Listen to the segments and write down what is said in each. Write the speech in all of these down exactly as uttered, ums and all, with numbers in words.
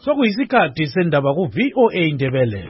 Sokuyisikhathi sendaba ku V O A Ndebele.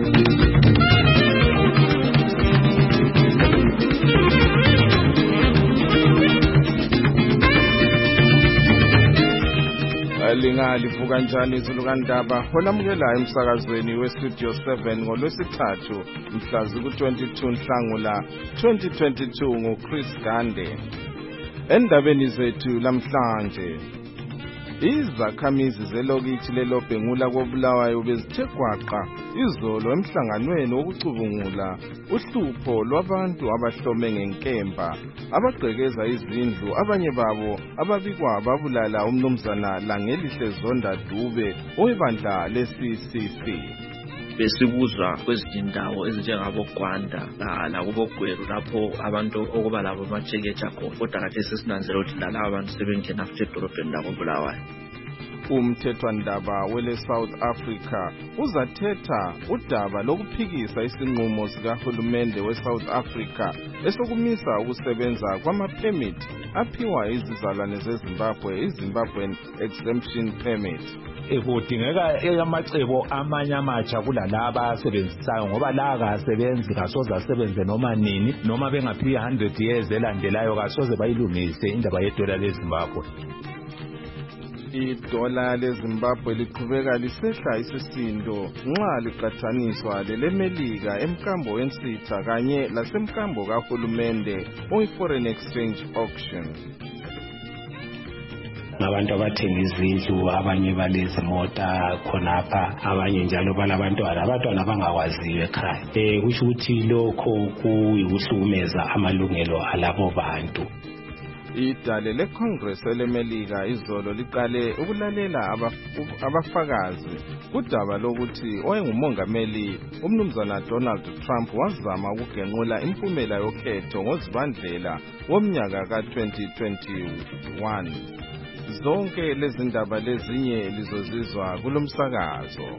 Lingalivuka kanjani izulu kaNdaba olamukela emsakazweni weStudio seven ngolwesithathu mhla ziku-twenty-two Nhlangula twenty twenty-two ngoChris Gande. Endabeni zethu lamhlanje, izakhamizi zelokithi leLobhengula koBulawayo bezithe gwaqa izolo emhlanganweni wokucubungula uhlupho lwabantu abahlome ngenkemba abagqekeza izindlu, abanye babo ababikwa babulala umnumzana Langelihle Zonda Dube owebandla le-C C C. Besibuzwa kwezinye indawo ezinjengabo Gwanda nakubogweru lapho abantu okuba labo amajekeja khona, kodwa kade sesinanzela ukuthi laba abantu sebengena futhi edolobheni lakoBulawayo. Umthethwandaba wele South Africa uzathetha udaba lokuphikisa isinqumo sikahulumende we-South Africa esokumisa ukusebenza kwama-permit aphiwa izizalwane zeZimbabwe, iZimbabwean Exemption Permit. Kudingeka amacebo amanye amatsha kulalaba asebenzisayo ngoba la kasebenzi kasoze asebenze noma nini, noma bengaphi one hundred years elandelayo kasoze bayilungise indaba yedola leZimbabwe. Idola leZimbabwe liqhubeka lisehla isisindo nxa liqathaniswa lelemelika emkambo wensitha kanye lasemkambo kahulumende oyi-foreign exchange auction. Abantu abathenga izindlu, abanye balezimota khonapha, abanye njalo balabantwana abantwana abangakwaziyo ekhaya. Eh kusho ukuthi lokho kuyikuhlukumeza amalungelo alabo bantu. Idale leCongress elemelika izolo liqale ukulalela abafakazi kudaba lokuthi oyengumongameli umnumzana Donald Trump wazama ukugenqula impumela yokhetho ngozibandlela womnyaka ka-twenty twenty-one. Zonke lezi ndaba lezinye lizozizwa kulomsakazo.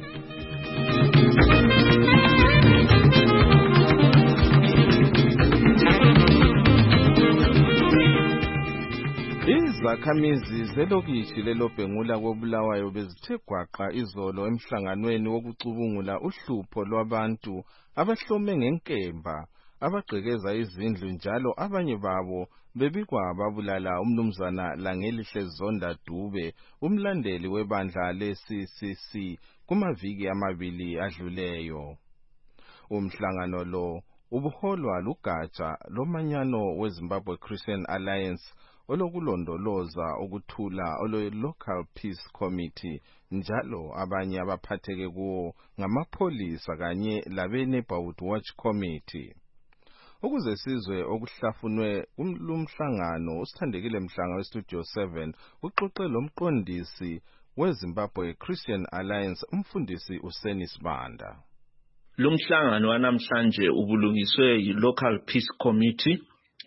Izakhamizi zelokithi leLobhengula koBulawayo bezithe gwaqa izolo emhlanganweni wokucubungula uhlupho lwabantu abahlome ngenkemba abagqekeza izindlu, njalo abanye babo bebikwa babulala umnumzana Langelihle Zonda Dube, umlandeli webandla le-C C C, kumaviki amabili adluleyo. Umhlangano lo ubuholwa lugatsha lomanyano weZimbabwe Christian Alliance olokulondoloza ukuthula olo-Local Peace Committee, njalo abanye abaphatheke kuwo ngamapholisa kanye labe-Neighborhood Watch Committee. Ukuze sizwe okuhlafunwe kumhlangano, usithandekile Mhlanga weStudio seven uxoxe lomqondisi weZimbabwe Christian Alliance, umfundisi uSeni Sibanda. Lumhlangano wanamhlanje ubulungiswe yi-Local Peace Committee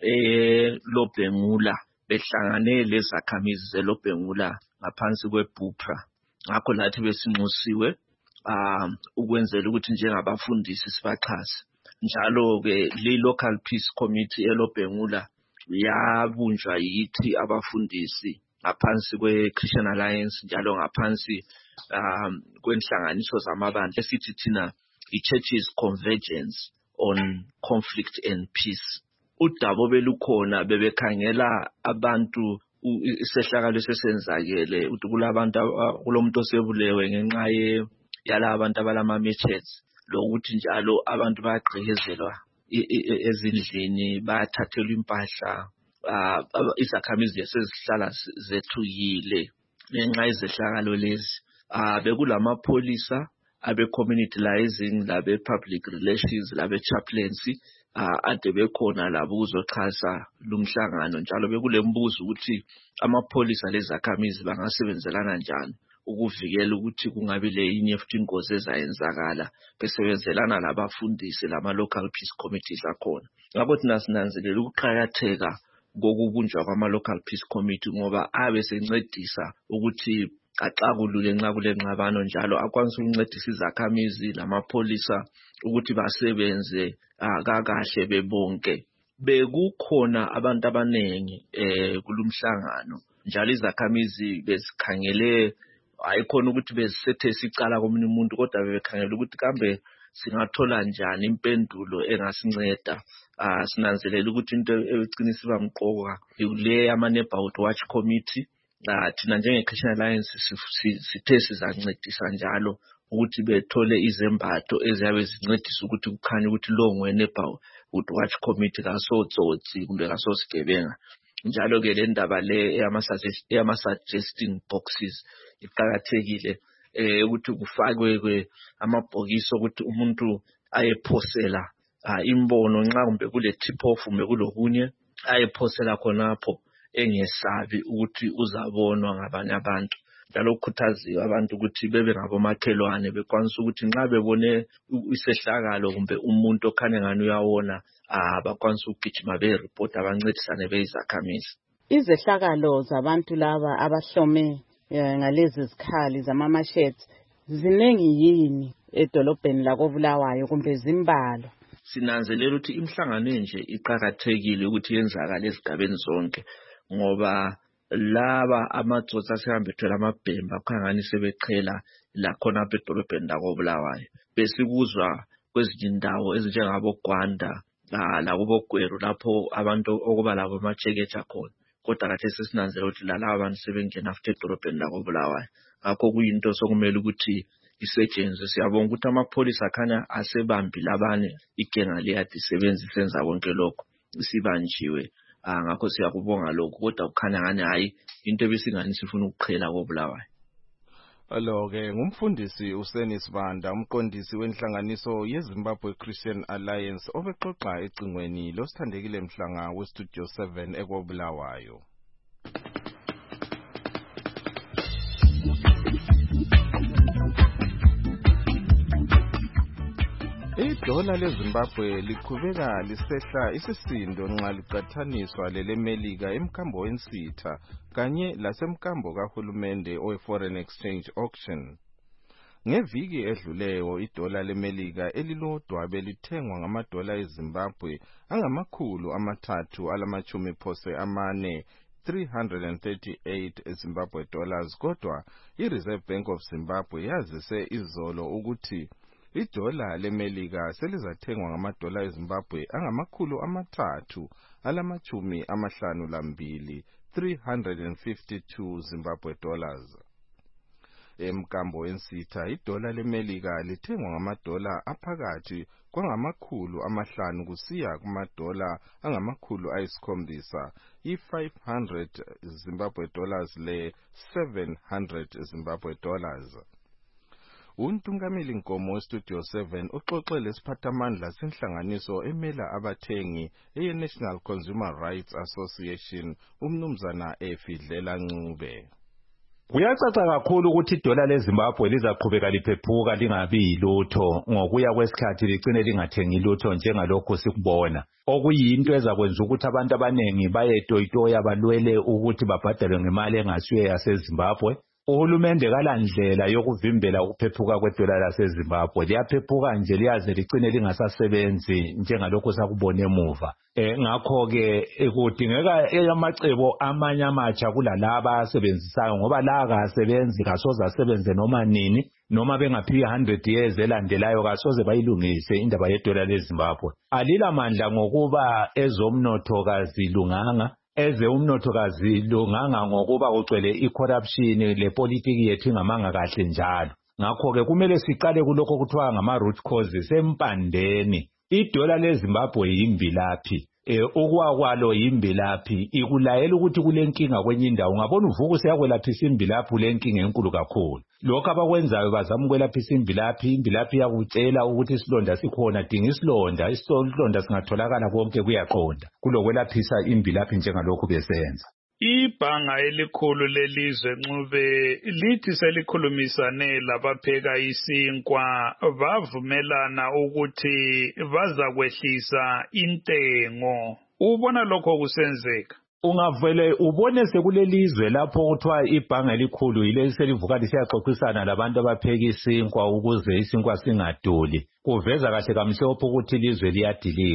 eLobhengula, behlangane lezakhamizi zeLobhengula ngaphansi kweBupra. Ngakho lathi besinxusiwe um ukwenzela ukuthi njengabafundisi sibaxhase. Njalo ke le-Local Peace Committee eLobhengula yabunjwa yithi abafundisi ngaphansi kwe-Christian Alliance, njalo ngaphansi um kwenhlanganiso zamabandla esithi thina i-Churches Convergence on Conflict and Peace. Udaba belukhona bebekhangela abantu isehlakalo sesenzakele ukuthi kulabantu kulomuntu osebulewe ngenxa ye yala abantu abalama matches, lokuthi njalo abantu bayagqekezelwa ezindlini, bayathathelwa impahla, izakhamizi sezihlala zethukile ngenxa yezehlakalo lezi. Bekulamapholisa abe-community liaising, labe-public relations, labe-chaplaincy ade bekhona labo ukuzoxhasa lumhlangano. Njalo bekulembuzo ukuthi amapholisa lezakhamizi bangasebenzelana njani ukuvikela ukuthi kungabi lenye futhi ingozi ezayenzakala besebenzelana labafundisi lama-Local Peace Committees akhona. Ngakho thina sinanzelela ukuqakatheka kokubunjwa kwama-Local Peace Committee ngoba abe sencedisa ukuthi axakulule nxa kulengxabano, njalo akwanisa ukuncedisa izakhamizi lamapholisa ukuthi basebenze kakahle bebonke. Bekukhona abantu abanengi eh kulumhlangano, njalo izakhamizi bezikhangele ayikhona ukuthi bezisethese icala komunye umuntu kodwa bebekhangela ukuthi kambe singathola njani impendulo engasinceda. Ah sinanzelela ukuthi into ecinisa bamqoka ile ama neighborhood watch committee thina njenge Christian Alliance sithe sizancedisa njalo ukuthi bethole izembatho eziyabe zincedisa ukuthi kukhanye ukuthi lo neighborhood watch committee kasotsotsi kumbe kasosigebenga. Njalo ke le ndaba le eyama suggesting boxes iqhakathekile eh ukuthi kufakwe amabhokisi ukuthi umuntu ayephosela imbono nxa kumbe kule tip off kumbe kulokunye ayephosela khonapho engesabi ukuthi uzabonwa ngabanye abantu. Njalo kukhuthaziwe abantu ukuthi bebe ngabomakhelwane bekwanisa ukuthi nxa bebone isehlakalo kumbe umuntu okhane ngani uyawona abakwanisa ukugijima be report abancedisane beyizakhamizi. Izehlakalo zabantu laba abahlome ngalezi zikhali zama-machete ziningi yini edolobheni lakoBulawayo kumbe zimbalo? Sinanzelela ukuthi imhlangano nje iqhakathekile ukuthi yenzakale ezigabeni zonke ngoba laba amatsotsi asehambethela amabhemba khangani sebeqhela la khona edolobheni lakoBulawayo. Besikuzwa kwezinye indawo ezinjengabo Gwanda la kubogweru lapho abantu okuba labo amachekecha khona. Kodwa kathi sesinanzela ukuthi la laba abantu sebengena after edolobheni lakoBulawayo. Ngakho kuyinto sokumele ukuthi isetshenzwe. Siyabonga ukuthi amapholisa akhanya asebambile abanye igenga leyathi sebenza isenza konke lokho isibanjiwe. Ah ngakho siyakubonga lokho kodwa kukhanya ngani hayi into ebisingani sifuna ukuqhela koBulawayo. Lo ke ngumfundisi uSeni Sibanda umqondisi wenhlanganiso yeZimbabwe Christian Alliance obexoxa ecingweni losithandekile mhlanga weStudio seven ekoBulawayo. Idola leZimbabwe liqhubeka lisehla isisindo nxa liqathaniswa lelemelika emkambo wensitha kanye lasemkambo kahulumende owe-foreign exchange auction. Ngeviki edluleyo idola lemelika elilodwa belithengwa ngamadola eZimbabwe angamakhulu amathathu alamachumi phose amane three hundred thirty-eight Zimbabwe dollars kodwa iReserve Bank of Zimbabwe yazise izolo ukuthi idola lemelika selizathengwa ngamadola eZimbabwe angamakhulu amathathu alamachumi amahlanu lambili three hundred fifty-two Zimbabwe dollars. Emkambo wensitha idola lemelika lithengwa ngamadola aphakathi kwangamakhulu amahlanu kusiya kumadola angamakhulu ayisikhombisa i-five hundred Zimbabwe dollars le seven hundred Zimbabwe dollars. Untungameli Nkomo Studio seven uxoxe lesiphathamandla senhlanganiso emela abathengi eyeNational Consumer Rights Association umnumzana Efidlela Ncube. Kuyacaca kakhulu ukuthi idola leZimbabwe lizaqhubeka liphephuka lingabi yilutho ngokuya kwesikhathi ligcine lingathengi lutho njengalokho sikubona. Okuyinto ezakwenza ukuthi abantu abanengi bayetoyitoya balwele ukuthi babhadalwe ngemali engasiyo yaseZimbabwe. Uhulumende kalandlela yokuvimbela ukuphephuka kwedola laseZimbabwe. Liyaphephuka nje liyaze ligcine lingasasebenzi njengalokho sakubona emuva. Eh ngakho ke ekudingeka amacebo amanye amatsha kulalaba asebenzisayo ngoba la akasebenzi kasoza asebenze noma nini noma bengaphi one hundred years elandelayo kasoze bayilungise indaba yedola leZimbabwe. Alila mandla ngokuba ezomnotho kazilunganga. Eze umnotho kazilunganga ngokuba ugcwele icorruption lepolitiki yethu ingamanga kahle njalo. Ngakho ke kumele siqale kulokho kuthiwa ngama root causes empandeni. Idola leZimbabwe yimbilaphi. Eh okwakwalo yimbilaphi ikulayela ukuthi kulenkinga kwenye indawo ngabona uvuku siyakwelaphisa imbilaphi lenkinga enkulu kakhulu. Lokho abakwenzayo bazama ukwelaphisa imbilaphi imbilaphi yakutshela ukuthi isilonda sikhona dinga isilonda isilonda singatholakala konke kuyaqonda kulokwelaphisa imbilaphi njengalokho besenza. Ibhanga elikhulu lelizwe Ncube lithi selikhulumisane labapheka isinkwa bavumelana ukuthi bazakwehlisa intengo. Ubona lokho kusenzeka? Ungavele ubone sekulelizwe lapho kuthiwa ibhanga elikhulu yile selivuka lisiyaxoxisana labantu abapheka isinkwa ukuze isinkwa singaduli. Kuveza kahle kamhlophe ukuthi ilizwe liyadilika.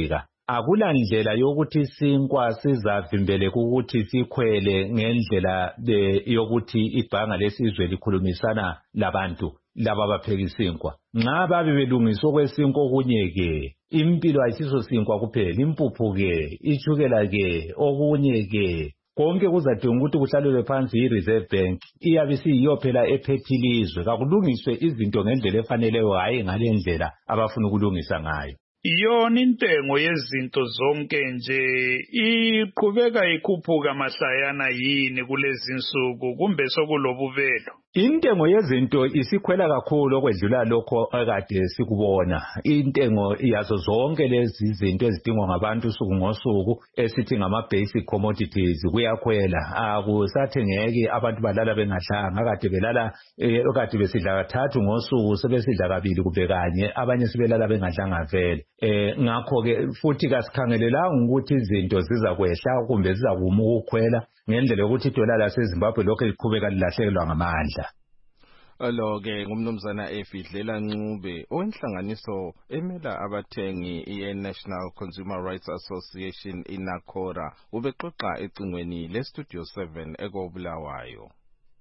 akulandlela yokuthi isinkwa sizavimbele ukuthi sikhwele ngendlela yokuthi ibhanga lesizwe likhulumisana labantu laba abapheka isinkwa. Nxa babe belungiswa kwesinkwa okunye ke impilo ayisiso sinkwa kuphela, impuphu ke, itshukela ke, okunye ke, konke kuzadinga ukuthi kuhlalelwe phansi i-Reserve Bank iyabe isiyiyo phela ephethilizwe kakulungiswe izinto ngendlela efaneleyo, hayi ngale ndlela abafuna ukulungisa ngayo. Yona intengo yezinto zonke nje iqhubeka ikhuphuka mahlayana yini kulezi insuku kumbe sokulobuvelo? Intengo yezinto isikhwela kakhulu okwedlula lokho akade sikubona. Intengo yazo zonke lezi izinto ezidingwa ngabantu usuku ngosuku esithi ngama basic commodities kuyakhwela. Akusathengeki abantu balala bengadlanga, kade belala okade besidla kathathu ngosuku sebesidla kabili kumbe kanye, abanye sebelala bengadlanga vele. Eh ngakho ke futhi kasikhangelelanga ukuthi izinto ziza kwehla kumbe ziza kuma ukukhwela ngendlela yokuthi idola laseZimbabwe lokho liqhubeka lilahlekelwa ngamandla. Lo-ke ngumnumzana Efidlela Ncube owenhlanganiso emela abathengi i-National Consumer Rights Association iNACORA ubexoxa ecingweni le-Studio seven ekobulawayo.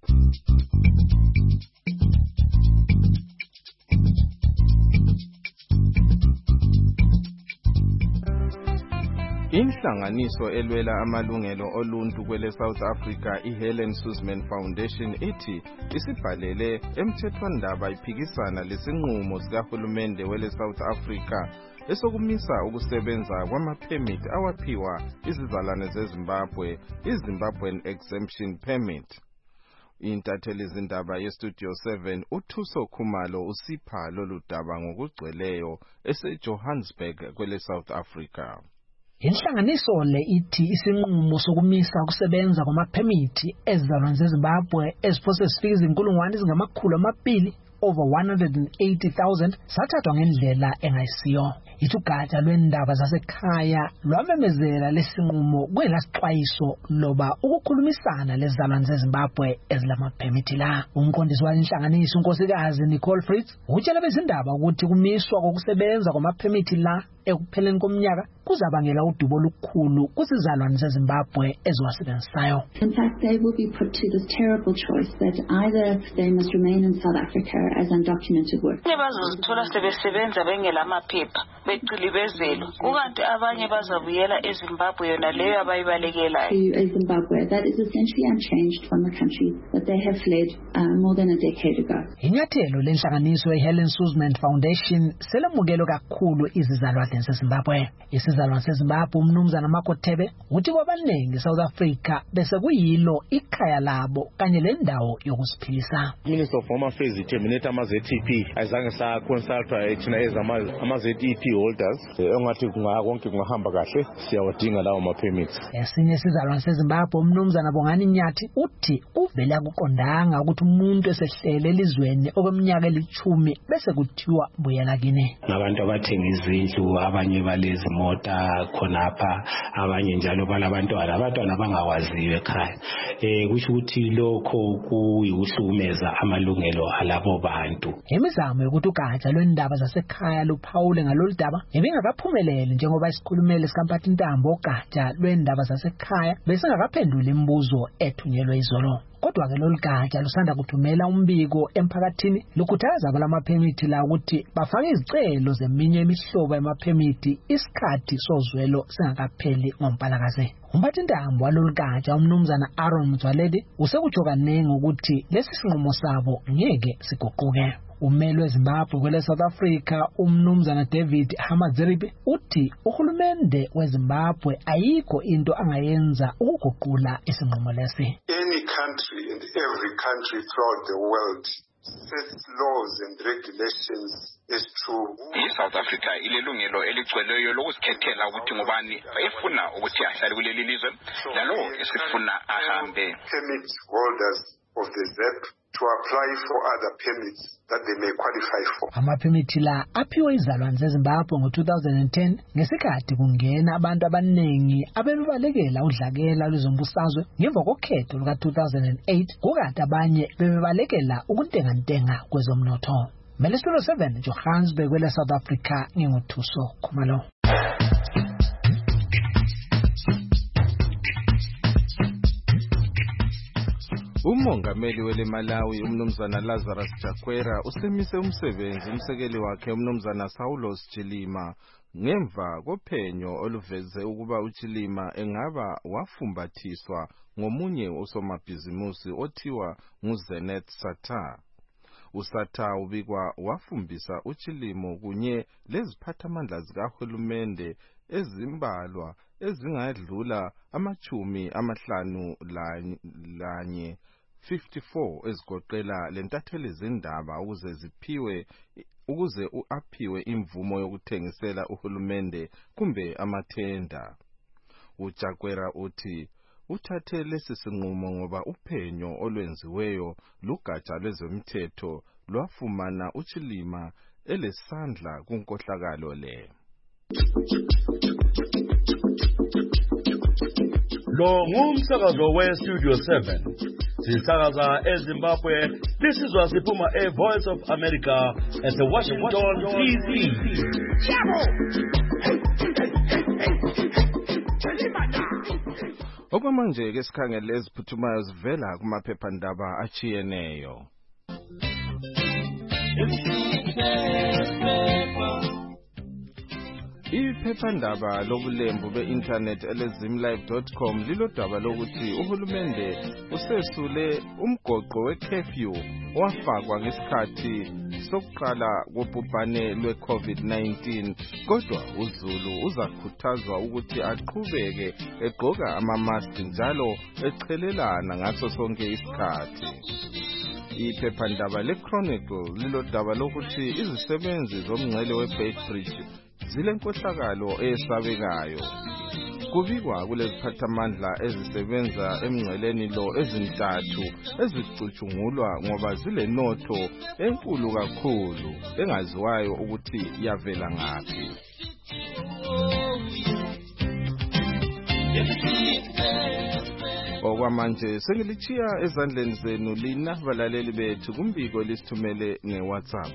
Inhlanganiso elwela amalungelo oluntu kwele South Africa iHelen Suzman Foundation ithi isibhalele emthethwandaba iphikisana lesinqumo sikahulumende wele South Africa esokumisa ukusebenza kwama-permit awaphiwa izizalwane zeZimbabwe, iZimbabwean Exemption Permit. Intatheli izindaba yeStudio seven uThuso Khumalo usipha lolu daba ngokugcweleyo eseJohannesburg kwele South Africa. Inhlanganiso le ithi isinqumo sokumisa ukusebenza kwamaphemithi ezizalwane zeZimbabwe eziphose sifika izinkulungwane ezingamakhulu amabili over one hundred eighty thousand sathathwa ngendlela engayisiyo. Ithi ugatsha lwendaba zasekhaya lwamemezela lesinqumo kwelasixwayiso loba ukukhulumisana lezizalwane zeZimbabwe ezilamaphemithi la. Umqondisi walenhlanganiso unkosikazi Nicole Fritz utshela bezindaba ukuthi kumiswa kokusebenza kwamaphemithi la ekupheleni komnyaka kuzabangela udubo olukhulu kuzizalwane zeZimbabwe eziwasebenzisayo. In fact, they will be put to this terrible choice that either they must remain in South Africa as undocumented work. Bazozithola sebesebenza bengelamaphepha becilibezelo ukanti abanye bazabuyela eZimbabwe yona leyo abayibalekelayo. To Zimbabwe that is essentially unchanged from the country that they have fled uh, more than a decade ago. Inyathelo lenhlanganiso iHelen Suzman Foundation selamukelo kakhulu izizalwane zeZimbabwe. Isizalwane seZimbabwe umnumzana Makothebe uthi kwabaningi South Africa bese kuyilo ikhaya labo kanye lendawo yokusiphilisa. Minister of Home Affairs terminate ama-Z T P azange sa consulta ethina ama-Z T P holders engathi konke kungahamba kahle siyawadinga lawo ma-permits. Esinye isizalwane seZimbabwe umnumzana Bongani Nyathi uthi uvele akuqondanga ukuthi umuntu esehlele elizweni okweminyaka elithumi bese kuthiwa buyela kini. Nabantu abathenga izindlu abanye balezi mota khonapha abanye njalo balabantwana abantwana abangakwaziyo ekhaya. Eh kusho ukuthi lokho kuyihlukumeza amalungelo alabo bantu. Imizamo yokuthi ugatsha lwendaba zasekhaya luphawule ngalolu daba ibingakaphumeleli njengoba isikhulumeli sikaMphathintambo ogatsha lwendaba zasekhaya besingakaphendula imibuzo ethunyelwe izolo. Kodwa ke lolu gatsha lusanda kuthumela umbiko emphakathini lukhuthaza balamaphemithi la ukuthi bafake izicelo zeminye imihlobo yamaphemithi isikhathi sozwelo singakapheli ngoMpalakazi. Umphathintambo walolu gatsha umnumzana Aaron Mzwaledi usekutsho kanengi ukuthi lesi sinqumo sabo ngeke siguquke. Umelo weZimbabwe kwele South Africa umnumzana David Hamadziripi uthi uhulumende weZimbabwe ayikho into angayenza ukuguqula isinqumo lesi. Any country and every country throughout the world sets laws and regulations is true. I-South Africa ilelungelo eligcweleyo lokuzikhethela ukuthi ngubani efuna ukuthi ahlale kuleli lizwe lalo esifuna ahambe. Permit holders of the Z E P to apply for other permits that they may qualify for. Amaphemithi la aphiwe izalwane zeZimbabwe ngo two thousand ten ngesikhathi kungena abantu abaningi abebebalekela udlakela lwezombusazwe ngemva kokhetho luka two thousand eight kukade abanye bebebalekela ukuntengantenga kwezomnotho. Mele Studio seven Johannesburg kwele South Africa nginguthuso Khumalo. Umongameli wele Malawi umnumzana Lazarus Chakwera usemise umsebenzi umsekeli wakhe umnumzana Saulos Chilima ngemva kophenyo oluveze ukuba uChilima engaba wafumbathiswa ngomunye usomabhizimusi othiwa nguZeneth Satha. USatha ubikwa wafumbisa uChilima kunye leziphathamandla zikahulumende ezimbalwa ezingadlula amachumi amahlanu lanye fifty-four ezigoqela lentatheli zindaba ukuze ziphiwe ukuze uaphiwe imvumo yokuthengisela uhulumende kumbe amathenda. uChakwera uthi uthathe lesi sinqumo ngoba uphenyo olwenziweyo lugatsha lwezomthetho lwafumana uChilima elesandla kunkohlakalo le. Lo ngumsakazo we-Studio seven. Sisakaza eZimbabwe. This is Wasipuma, a Voice of America at the Washington D C. Okwamanje ke sikhangele eziphuthumayo zivela kumaphephandaba achiyeneyo. Iphephandaba lobulembu be-internet elezimlive dot com lilodaba lokuthi uhulumende usesule umgoqo we-curfew owafakwa ngesikhathi sokuqala kobhubhane lwe-COVID nineteen, kodwa uZulu uzakhuthazwa ukuthi aqhubeke egqoka ama-mask njalo echelelana ngaso sonke isikhathi. Iphephandaba le-Chronicle lilodaba lokuthi izisebenzi zomngcele we-Beitbridge zilenkohlakalo eyesabekayo. Kubikwa kuleziphathamandla ezisebenza emngceleni lo ezintathu ezicutshungulwa ngoba zilenotho enkulu kakhulu engaziwayo ukuthi yavela ngaphi. Okwamanje sengilichiya ezandleni zenu lina balaleli bethu kumbiko lisithumele ngeWhatsApp.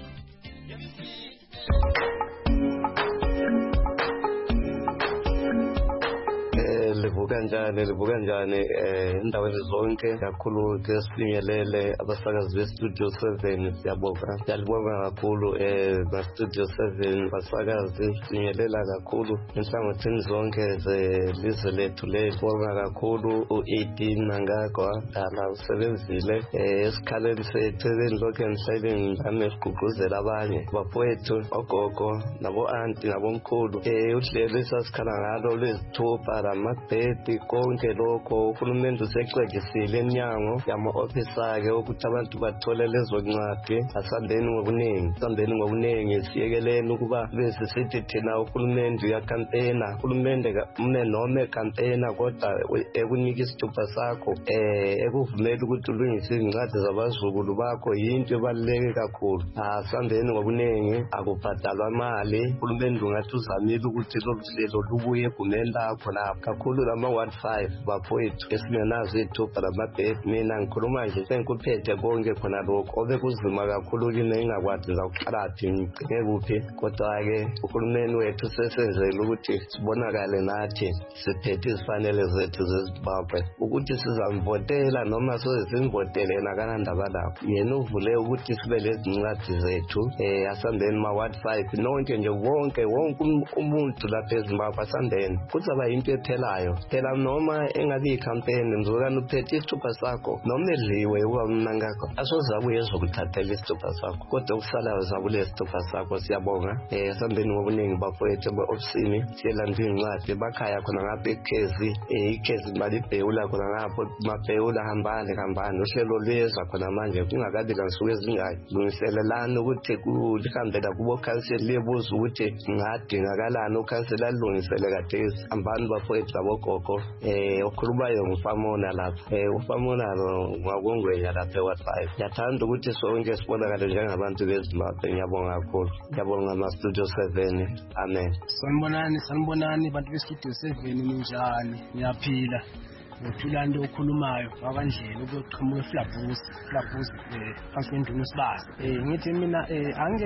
Livuka njani livuka njani eh endaweni zonke kakhulu ke sifinyelele abasakazi be-Studio seven siyabonga siyabonga kakhulu eh ba-Studio seven basakazi sifinyelela kakhulu enhlangothini zonke zelizwe lethu lebonga kakhulu u-eighteen Nangagwa dala usebenzile eh esikhaleni sethu lokho emhlabeni ngame sigqugquzela abanye bafowethu ogogo nabo auntie nabomkhulu eh uhlelo sasikhala ngalo lezithupha lama bedi konke lokho uhulumende usexegisile eminyango yama-ofisa-ke ukuthi abantu bathole lezo ncwadi asambeni ngobuningi asambeni ngobuningi siyekeleni ukuba besisithi thina uhulumende uyakampeyina uhulumende mne noma ekampeyina kodwa ekunika isithupha sakho um ekuvumela ukuthi ulungise izincwadi zabazukulu bakho yinto ebaluleke kakhulu. Asambeni ngobuningi akubhadalwa mali uhulumende ungathi uzamile ukuthi lolu hlelo lubuye egumeni lakho lapho kakhulu lama one five bafowethu esingenazo ithupha lamabhedi. Mina ngikhuluma nje sengikuphethe konke khona lokho obekuzima kakhulu kini ingakwazi ngizawuqalaphi ngigcine kuphi, kodwa-ke uhulumeni wethu sesenzele ukuthi sibonakale nathi siphethe izifanele zethu zeZimbabwe ukuthi sizamvotela noma soze simvotele yena kanandaba lapho. Yena uvule ukuthi sibe lezincwadi zethu um asambeni ma-one five nonke nje wonke wonke umuntu lapha eZimbabwe asambeni kuzaba yinto ephelayo phela noma engabe ikhampeni mzukwana uphethe isithupha sakho noma edliwe uba mnangakho asozabuye ezokuthathela isithupha sakho kodwa ukusalayo zabule isithupha sakho. Siyabonga um asambeni ngobuningi bafowethu ebe-ofisini siyelanda iy'ncwadi emakhaya khona ngapha ekhezi um ikhezi malibhewula khona ngapho mabhewula hambani hambani uhlelo luyeza khona manje kungakabi kansuku ezingaki lungiselelani ukuthi lihambela kubo khanseli liyebuza ukuthi ngadingakalani ukhanseli alilungisele kadesi hambani bafowethu labogogo. um okhulumayo ngufamona lapha um ufamona ngwakongwenya lapha e-ward five. Ngiyathanda ukuthi sonke sibonakale njengabantu beZimbabwe. Ngiyabonga kakhulu, ngiyabonga ama-Studio seven. Amen. Sanibonani sanibonani bantu be-Studio seven, ninjani? Ngiyaphila uthulani okhulumayo wakandlela ukuqhamuka eFlabus Flabus phansi kwenduna sibasa eh ngithi mina angeke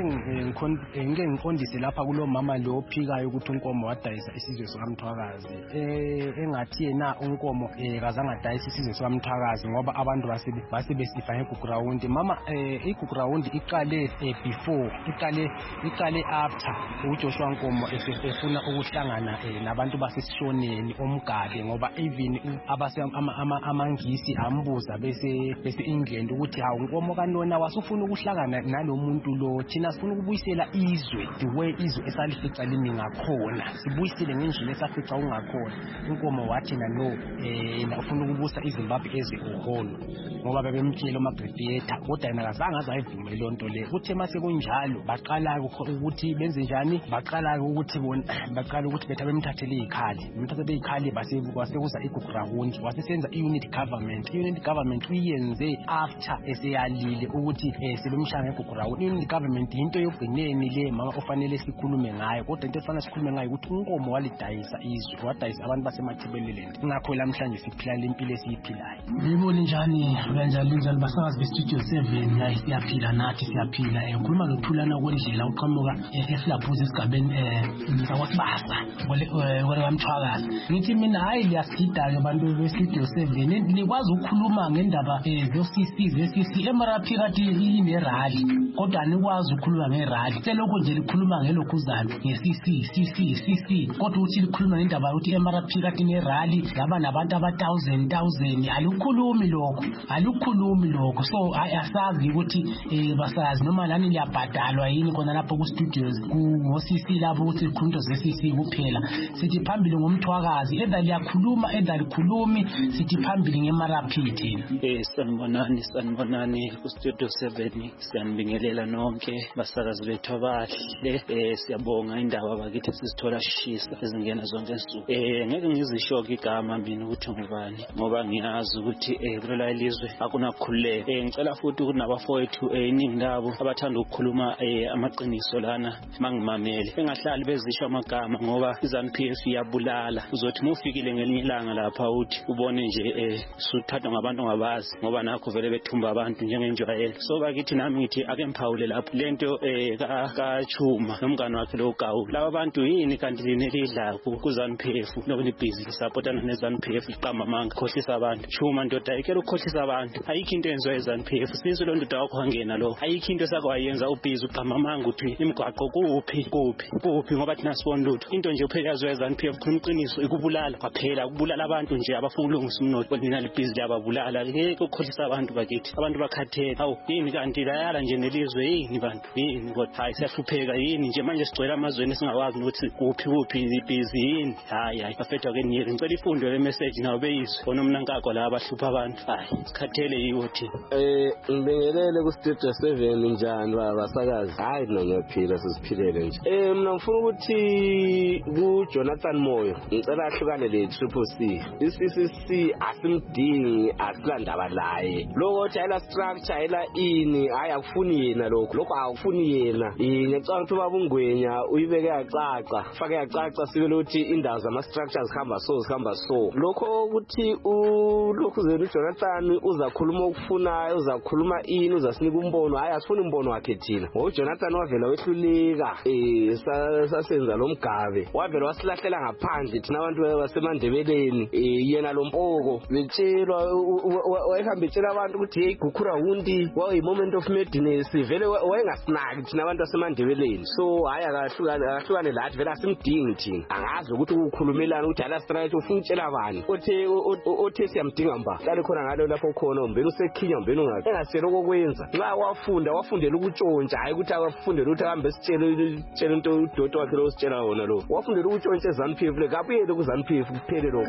ngike ngiqondise lapha kulo mama lo ophikayo ukuthi unkomo wadayisa isizwe sokamthwakazi eh engathi yena unkomo eh kazange adayisa isizwe sokamthwakazi ngoba abantu basibe basibesifa ngeground mama eh iground iqale before iqale iqale after uJoshua Nkomo efuna ukuhlangana nabantu basesishoneni omgabe ngoba even abase amangisi ambuza bese bese England ukuthi hawu Nkomo kanona wasufuna ukuhlangana nalomuntu lo thina sifuna ukubuyisela izwe the way izwe esalifica limi ngakhona sibuyisele ngendlela esafica ungakhona Nkomo wathi na no eh nafuna ukubusa iZimbabwe eziholo ngoba bebemtshela uMagridieta kodwa yena akazange azayivumela lonto le uthe mase kunjalo baqala ukuthi benze njani baqala ukuthi bona baqala ukuthi betha bemthathele izikhali bemthathe beyikhali base kwasekuza iGugurawundi wasesenza iunit government iunit government uyenze after eseyalile ukuthi eh sebemshaya ngeGugurawundi iunit government into yogcineni le mama ofanele sikhulume ngayo kodwa into efana sikhulume ngayo ukuthi unkomo walidayisa izwe wadayisa abantu basemathibeleland ngakho namhlanje siphila lempilo esiyiphilayo ngibona njani kanjalo njalo basakazi bestudio seven yayi siyaphila nathi siyaphila enkhuluma nothulana kwendlela uqhamuka eFlabus esigabeni eh sakwasibasa wale kamthwakazi ngithi mina hayi liyasigida ke abantu bestudio seven nikwazi ukukhuluma ngendaba ze-C C ze-C C eMarapi kathi inerali kodwa nikwazi ukukhuluma ngerali selokho nje likhuluma ngelokhuzana nge-C C C C C C kodwa uthi likhuluma ngendaba ukuthi eMarapi kathi inerali yaba nabantu aba thousand thousand alikhulumi lokho alikhulumi lokho so asazi ukuthi basazi noma lani liyabhadalwa yini khona lapho ku studios ku C C lapho ukuthi ikhunto ze-C C kuphela sithi phambili ngomthwakazi edla liyakhuluma edla likhulumi sithi phambili ngeMarapi thina eh sanibonani sanibonani ku studio seven siyanibingelela nonke basakazi bethu abahle eh siyabonga indaba abakithi sizithola shisa ezingena zonke insuku eh ngeke ngizishoke igama mina ukuthi ngubani ngoba ngiyazi ukuthi eh kulola ilizwe akunakhululeka eh ngicela futhi ukuthi nabafowethu eh iningi labo abathanda ukukhuluma eh amaqiniso lana mangimamele engahlali bezisho amagama ngoba iZANU-P F iyabulala uzothi mufikile ngelinye ilanga lapha uthi ubone nje eh suthathwa ngabantu ngabazi ngoba nakho vele bethumba abantu njengenjwayelo so bakithi nami ngithi ake mphawule lapho lento eh kaChuma nomngane wakhe lo Gawu laba bantu yini kanti linelidla kuZANU-P F nokulibhizi supportana neZANU-P F liqamba amanga khohlisa abantu Chuma ndoda ikela ukukhohlisa abantu ayikho into enziwa eZANU-P F sizwe lo ndoda wakho wangena lo ayikho into sakho wayenza ubhizi uqamba amanga uthi imigwaqo kuphi kuphi kuphi ngoba thina sibona lutho into nje uphela yazwe eZANU-P F khona iqiniso ikubulala kwaphela ukubulala abantu nje abafuna ukulungisa umnotho lina libhizi liyababulala ngeke ukukhohlisa abantu bakithi abantu bakhathele awu yini kanti layala nje nelizwe yini bantu yini kodwa hayi siyahlupheka yini nje manje sigcwele amazweni esingakwazi ukuthi kuphi kuphi ibhizi yini hayi hayi bafethwa ke niyeke ngicela ifundo le message nawo beyizwe bona umnankako la abahlupha abantu hayi sikhathele yiwo thina eh ngibingelele ku studio seven njani babasakazi hayi mina ngiyaphila sisiphilele nje eh mina ngifuna ukuthi ku Jonathan Moyo ngicela ahlukane le Triple C i-C C C asimdingi asilandaba laye lokuthi ayila structure ayila ini hayi akufuni yena lokho lokho akufuni yena ngicela ukuthi baba uNgwenya uyibeke yacaca fake yacaca sibe lokuthi indawo zama structures khamba so khamba so lokho ukuthi ulokhu zenu Jonathan uzakhuluma ukufunayo uzakhuluma ini uzasinika umbono hayi asifuni umbono wakhe thina ngo Jonathan wavela wehluleka eh sasenza lo mgabe wavela wasilahlela ngaphandle thina abantu basemandebeleni yena lo mpoko betshelwa wayehamba etshela abantu ukuthi hey Gugurawundi wayi moment of madness vele wayengasinaki thina abantu basemandebeleni so hayi akahlukane akahlukane lathi vele asimdingi thina angazi ukuthi ukukhulumelana ukuthi ala straight ufuna utshela bani othe othe siyamdinga mba qale khona ngalo lapho khona umbeni usekhinya umbeni ungathi engaselo kokwenza nxa wafunda wafundela ukutshontsha hayi ukuthi akafundela ukuthi ahambe sitshele tshele into udodo wakhe lo sitshela wona lo wafundela ukutshontsha eZANU-P F le kapuyele kuZANU-P F kuphele lokho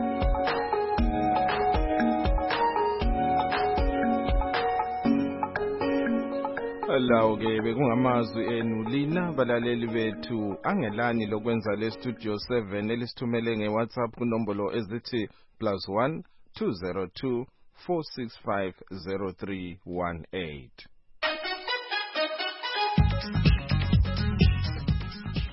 lawo ke bekungamazwi enu lina balaleli bethu angelani lokwenza le studio seven elisithumele ngeWhatsApp kunombolo ezithi plus one two zero two four six five zero three one eight.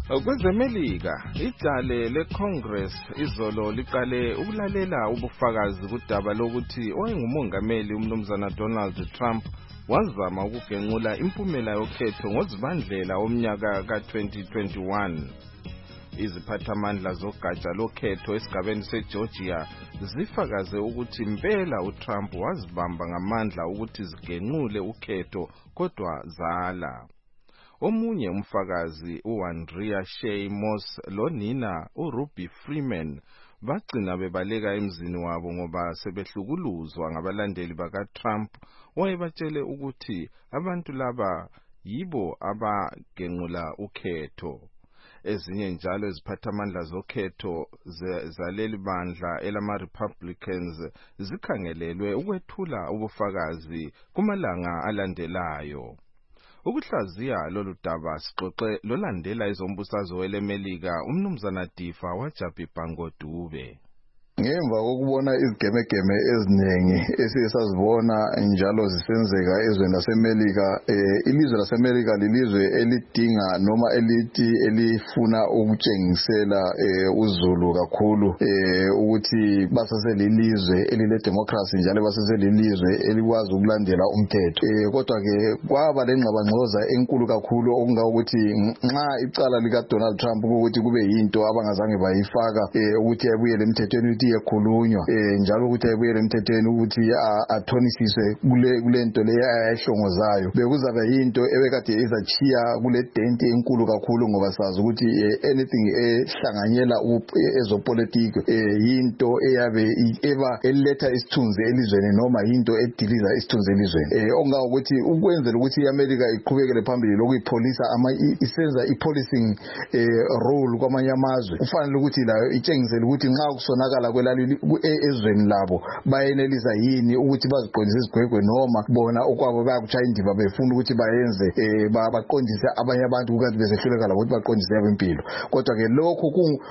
Kwezemelika, ijale leCongress izolo liqale ukulalela ubufakazi kudaba lokuthi owayengumongameli umnumzana Donald Trump wazama ukugenqula impumela yokhetho ngozibandlela omnyaka ka twenty twenty-one. Iziphathamandla zogatsha lokhetho esigabeni seGeorgia zifakaze ukuthi impela uTrump wazibamba ngamandla ukuthi zigenqule ukhetho kodwa zala. Omunye umfakazi uAndrea Shea Moss lonina uRuby Freeman bagcina bebaleka emzini wabo ngoba sebehlukuluzwa ngabalandeli bakaTrump wayebatshele ukuthi abantu laba yibo abagenqula ukhetho. Ezinye njalo iziphathamandla zokhetho zaleli bandla elama-Republicans zikhangelelwe ukwethula ubufakazi kumalanga alandelayo. Ukuhlaziya lolu daba sixoxe lolandela izombusazwe welemelika umnumzana Difa waJabhi Dube. Ngemva kokubona izigemegeme eziningi esizazibona njalo zisenzeka ezweni laseMelika, eh ilizwe laseMelika lilizwe elidinga noma elithi elifuna ukutshengisela eh uzulu kakhulu eh ukuthi basaselilizwe elile democracy njalo basaselilizwe elikwazi ukulandela umthetho. Eh kodwa ke kwaba lengxabangxoza enkulu kakhulu okunga ukuthi nxa icala lika Donald Trump ukuthi kube yinto abangazange bayifaka eh ukuthi ayebuyele emthethweni yekhulunywa eh njalo ukuthi ayebuyele emthethweni ukuthi athonisiswe kule kulento le ayashongozayo bekuzabe yinto ebekade izachiya kule dent enkulu kakhulu ngoba sazi ukuthi anything ehlanganyela ezopolitiki eh yinto eyabe eba eletha isithunzi elizweni noma yinto ediliza isithunzi elizweni eh onga ukuthi ukwenzela ukuthi iAmerica iqhubekele phambili lokuyipolisa ama isenza ipolicing eh role kwamanye amazwe kufanele ukuthi layo itshengisele ukuthi nxa kusonakala kwelali ezweni labo bayenelisa yini ukuthi baziqondise izigwegwe noma bona okwabo bayakuchaya indiva befuna ukuthi bayenze eh baqondise abanye abantu ukuthi besehluleka labo ukuthi baqondise abempilo. Kodwa ke lokho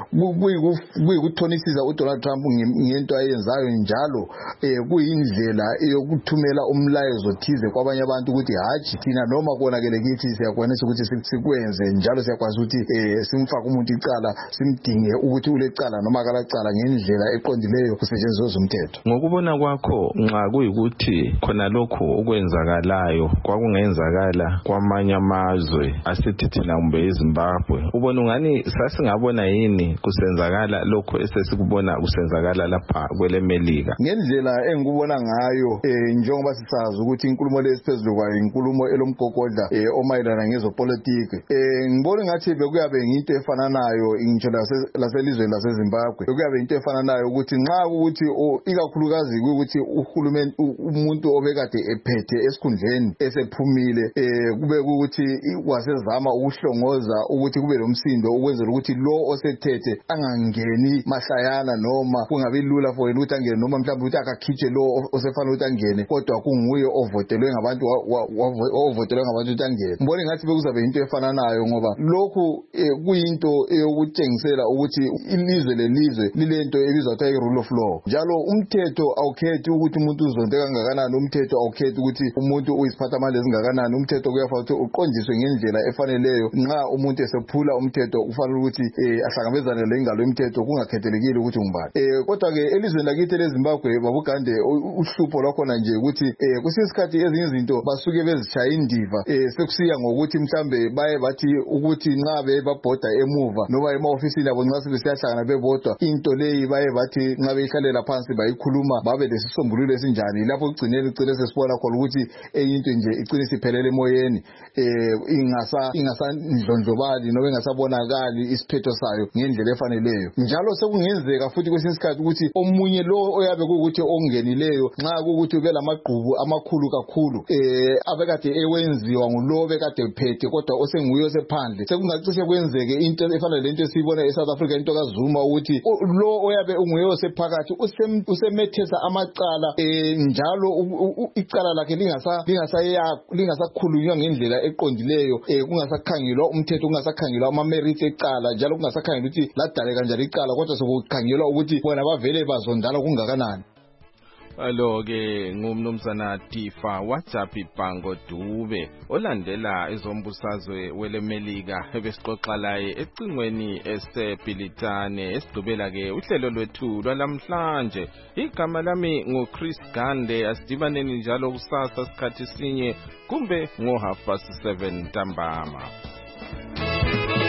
kuyikuthonisisa uDonald Trump ngento ayenzayo njalo eh kuyindlela yokuthumela umlayezo thize kwabanye abantu ukuthi haji thina noma konakele kithi siyakwanisa ukuthi sikwenze njalo siyakwazi ukuthi eh simfaka umuntu icala simdinge ukuthi ulecala noma akalacala ngendlela eqondileyo kusetshenziswa umthetho. Ngokubona kwakho nxa kuyikuthi khona lokho okwenzakalayo kwakungenzakala kwamanye amazwe asithi thina kumbe eZimbabwe, ubona ungani sasingabona yini kusenzakala lokho esesikubona kusenzakala lapha kwelemelika? Ngendlela engikubona ngayo eh njengoba sisazi ukuthi inkulumo lesiphezulu kwayo inkulumo elomgogodla eh omayelana ngezopolitiki eh ngibona ngathi bekuyabe into efananayo ingitsho laselizweni laseZimbabwe bekuyabe into efananayo ukuthi nxa ukuthi ikakhulukazi ukuthi uhulumeni umuntu obekade ephethe esikhundleni esephumile eh kube ukuthi wasezama ukuhlongoza ukuthi kube lomsindo ukwenzela ukuthi lo osethethe angangeni mahlayana noma kungabe lula for ukuthi angene noma mhlawumbe ukuthi akakhitshe lo osefanele ukuthi angene kodwa kunguye ovotelwe ngabantu ovotelwe ngabantu ukuthi angene. Ngibona ngathi bekuzabe into efananayo ngoba lokhu kuyinto eyokutshengisela ukuthi ilizwe lelizwe lilento ebizwa ukuthi rule of law njalo umthetho awukhethi ukuthi umuntu uzonde kangakanani, umthetho awukhethi ukuthi umuntu uyisiphathamandla ezingakanani, umthetho kuyafanele ukuthi uqondiswe ngendlela efaneleyo. Nxa umuntu esephula umthetho kufanele ukuthi ahlangabezane lengalo yomthetho kungakhethelekile ukuthi ngubani. Eh kodwa ke elizweni lakithi leZimbabwe babugande uhlupho lwakhona nje ukuthi eh kusisikhathi ezinye izinto basuke bezichaya indiva eh sekusiya ngokuthi mhlambe baye bathi ukuthi nxa bebabhoda emuva noma emaofisini yabo nxa sebesiyahlangana bebodwa into leyi baye bathi nxa beyihlalela phansi bayikhuluma babe lesisombululo esinjani lapho kugcineni ugcine sesibona khona ukuthi eyinto nje icine siphelele emoyeni eh ingasa ingasandlondlobali noma ingasabonakali isiphetho sayo ngendlela efaneleyo. Njalo sekungenzeka futhi kwesinsikhathi ukuthi omunye lo oyabe ukuthi ongenileyo nxa ukuthi ube lamagqubu amakhulu kakhulu eh abekade ewenziwa ngulo bekade phethe kodwa osenguye osephandle sekungacishe kwenzeke into efana lento esibona eSouth Africa into kaZuma ukuthi lo oyabe unguye osephakathi usemethesa amacala eh njalo icala lakhe lingasa lingasa lingasakhulunywa ngendlela eqondileyo eh kungasakhangelwa umthetho kungasakhangelwa ama merits ecala njalo kungasakhangelwa ukuthi ladaleka kanjani icala kodwa sokukhangelwa ukuthi bona bavele bazondala kungakanani. Alo ke ngumnumzana Tifa WhatsApp ibhango Dube olandela ezombusazwe welemelika ebesixoxa laye ecingweni eseBilitane esigqibela ke uhlelo lwethu lwalamhlanje. Igama lami nguChris Gande, asidibaneni njalo kusasa sikhathi sinye kumbe ngo half past seven ntambama.